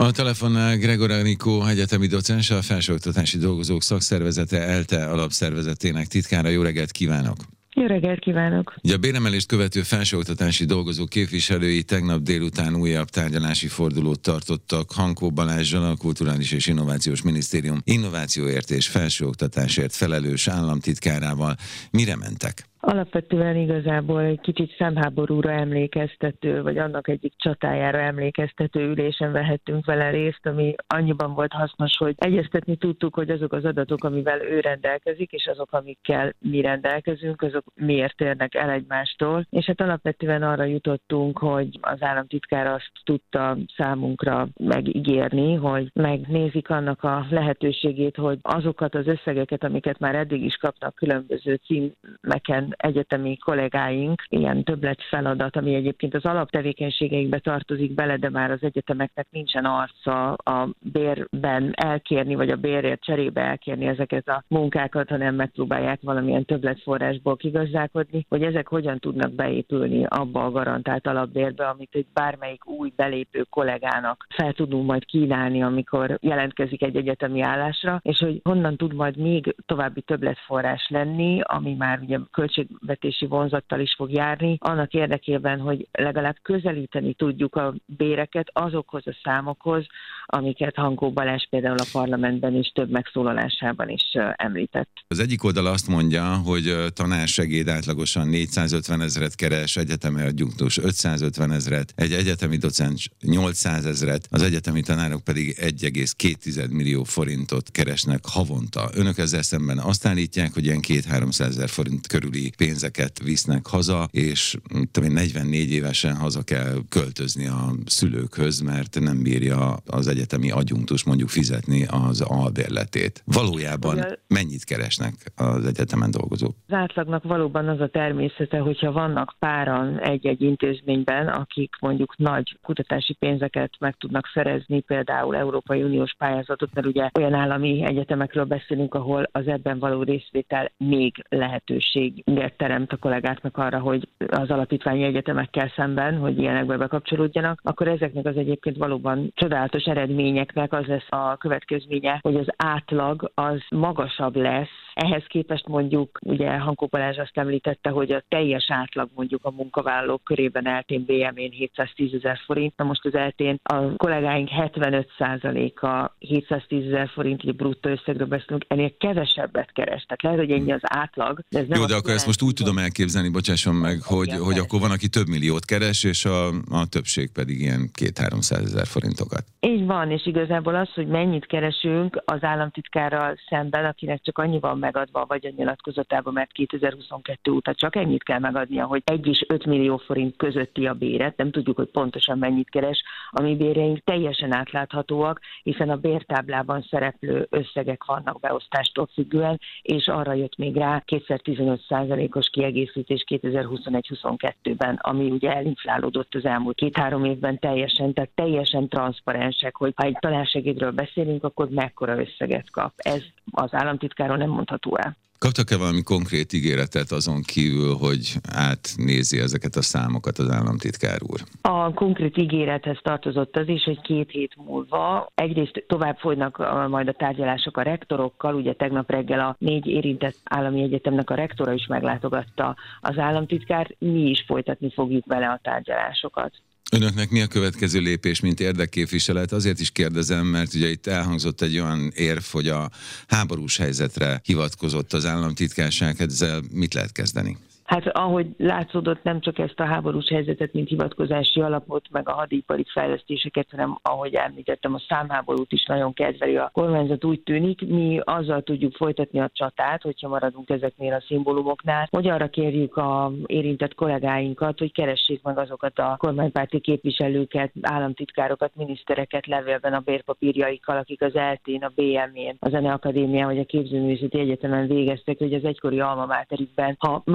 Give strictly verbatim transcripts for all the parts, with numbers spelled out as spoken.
A telefonnál Gregor Anikó egyetemi docens, a Felsőoktatási Dolgozók Szakszervezete ELTE alapszervezetének titkára. Jó reggelt kívánok! Jó reggelt kívánok! Ugye a béremelést követő felsőoktatási dolgozók képviselői tegnap délután újabb tárgyalási fordulót tartottak Hankó Balázssal, a Kulturális és Innovációs Minisztérium innovációért és felsőoktatásért felelős államtitkárával. Mire mentek? Alapvetően igazából egy kicsit szemháborúra emlékeztető, vagy annak egyik csatájára emlékeztető ülésen vehettünk vele részt, ami annyiban volt hasznos, hogy egyeztetni tudtuk, hogy azok az adatok, amivel ő rendelkezik, és azok, amikkel mi rendelkezünk, azok miért térnek el egymástól. És hát alapvetően arra jutottunk, hogy az államtitkár azt tudta számunkra megígérni, hogy megnézik annak a lehetőségét, hogy azokat az összegeket, amiket már eddig is kapnak különböző címeken egyetemi kollégáink, ilyen többlet feladat, ami egyébként az alaptevékenységeikbe tartozik bele, de már az egyetemeknek nincsen arca a bérben elkérni, vagy a bérért cserébe elkérni ezeket a munkákat, hanem megpróbálják valamilyen többletforrásból kigazdálkodni, hogy ezek hogyan tudnak beépülni abba a garantált alapbérbe, amit egy bármelyik új belépő kollégának fel tudunk majd kínálni, amikor jelentkezik egy egyetemi állásra, és hogy honnan tud majd még további többletforrás lenni, ami már ugye költségvetési vonzattal is fog járni, annak érdekében, hogy legalább közelíteni tudjuk a béreket azokhoz a számokhoz, amiket Hankó Balázs például a parlamentben is több megszólalásában is említett. Az egyik oldal azt mondja, hogy tanársegéd átlagosan négyszázötven ezret keres, egyetemi adjunktus ötszázötven ezret, egy egyetemi docens nyolcszáz ezret, az egyetemi tanárok pedig egy egész két millió forintot keresnek havonta. Önök ezzel szemben azt állítják, hogy ilyen két-háromszázezer forint körüli pénzeket visznek haza, és tudom, negyvennégy évesen haza kell költözni a szülőkhöz, mert nem bírja az egyetemi adjunktus mondjuk fizetni az albérletét. Valójában ugye mennyit keresnek az egyetemen dolgozók? Az átlagnak valóban az a természete, hogyha vannak páran egy-egy intézményben, akik mondjuk nagy kutatási pénzeket meg tudnak szerezni, például Európai Uniós pályázatot, mert ugye olyan állami egyetemekről beszélünk, ahol az ebben való részvétel még lehetőséget teremt a kollégáknak arra, hogy az alapítványi egyetemekkel szemben, hogy ilyenekbe bekapcsolódjanak, akkor ezeknek az egyébként valóban csodálatos eredményeknek az lesz a következménye, hogy az átlag az magasabb lesz. Ehhez képest mondjuk, ugye Hankó Balázs azt említette, hogy a teljes átlag mondjuk a munkavállalók körében eltén bé em én hétszáztízezer forint, na most az eltén a kollégáink hetvenöt százaléka hétszáztízezer forint, ugye bruttó összegről beszélünk, ennél kevesebbet keres. Tehát lehet, hogy ennyi az átlag. De ez nem Jó, de akkor ezt most úgy tudom elképzelni, bocsásson meg, hogy, hogy akkor van, aki több milliót keres, és a, a többség pedig ilyen két-háromszázezer forintokat. Így van, és igazából az, hogy mennyit keresünk az államtitkárral szemben, akinek csak annyi van megadva a vagyonnyilatkozatában, mert kétezer-huszonkettő óta csak ennyit kell megadnia, hogy egy és öt millió forint közötti a béret, nem tudjuk, hogy pontosan mennyit keres, a mi béreink teljesen átláthatóak, hiszen a bértáblában szereplő összegek vannak beosztástól függően, és arra jött még rá kétezer-tizenöt százalékos kiegészítés kétezer-huszonegy-huszonkettőben, ami ugye elinflálódott az elmúlt két-három évben teljesen, tehát teljesen transzparensek, hogy ha egy tanársegédről beszélünk, akkor mekkora összeget kap. Ez az államtitkáról nem mondható el. Kaptak-e valami konkrét ígéretet azon kívül, hogy átnézi ezeket a számokat az államtitkár úr? A konkrét ígérethez tartozott az is, hogy két hét múlva egyrészt tovább folynak majd a tárgyalások a rektorokkal, ugye tegnap reggel a négy érintett állami egyetemnek a rektora is meglátogatta az államtitkárt, mi is folytatni fogjuk vele a tárgyalásokat. Önöknek mi a következő lépés, mint érdekképviselet? Azért is kérdezem, mert ugye itt elhangzott egy olyan érv, hogy a háborús helyzetre hivatkozott az államtitkárság, ezzel mit lehet kezdeni? Hát ahogy látszódott, nem csak ezt a háborús helyzetet, mint hivatkozási alapot, meg a hadipari fejlesztéseket, hanem ahogy említettem, a számháborút is nagyon kedveli a kormányzat, úgy tűnik. Mi azzal tudjuk folytatni a csatát, hogyha maradunk ezeknél a szimbólumoknál, hogy arra kérjük az érintett kollégáinkat, hogy keressék meg azokat a kormánypárti képviselőket, államtitkárokat, minisztereket levélben a bérpapírjaikkal, akik az eltén, a bé em én, a Zeneakadémián vagy a Képzőművészeti Egyetemen végeztek, hogy az egykori alma máterükben, ha máshonnan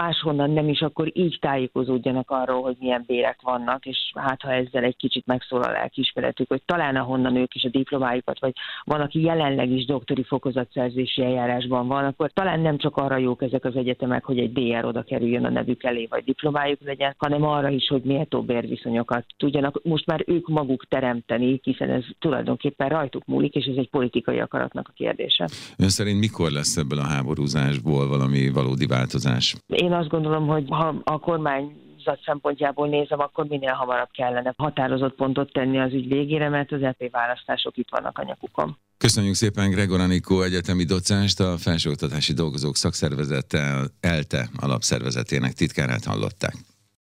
honnan nem is, akkor így tájékozódjanak arról, hogy milyen bérek vannak, és hát ha ezzel egy kicsit megszólal a lelkiismeretük, hogy talán ahonnan ők is a diplomájukat, vagy van, aki jelenleg is doktori fokozatszerzési eljárásban van, akkor talán nem csak arra jók ezek az egyetemek, hogy egy dé er oda kerüljön a nevük elé, vagy diplomájuk legyen, hanem arra is, hogy méltó bérviszonyokat tudjanak most már ők maguk teremteni, hiszen ez tulajdonképpen rajtuk múlik, és ez egy politikai akaratnak a kérdése. Ön szerint mikor lesz ebből a háborúzásból valami valódi változás? Én azt gondolom, hogy ha a kormány szempontjából nézem, akkor minél hamarabb kellene határozott pontot tenni az ügy végére, mert az é pé választások itt vannak a nyakukon. Köszönjük szépen Gregor Anikó egyetemi docánst, a Felsőoktatási Dolgozók Szakszervezete ELTE alapszervezetének titkárát hallották.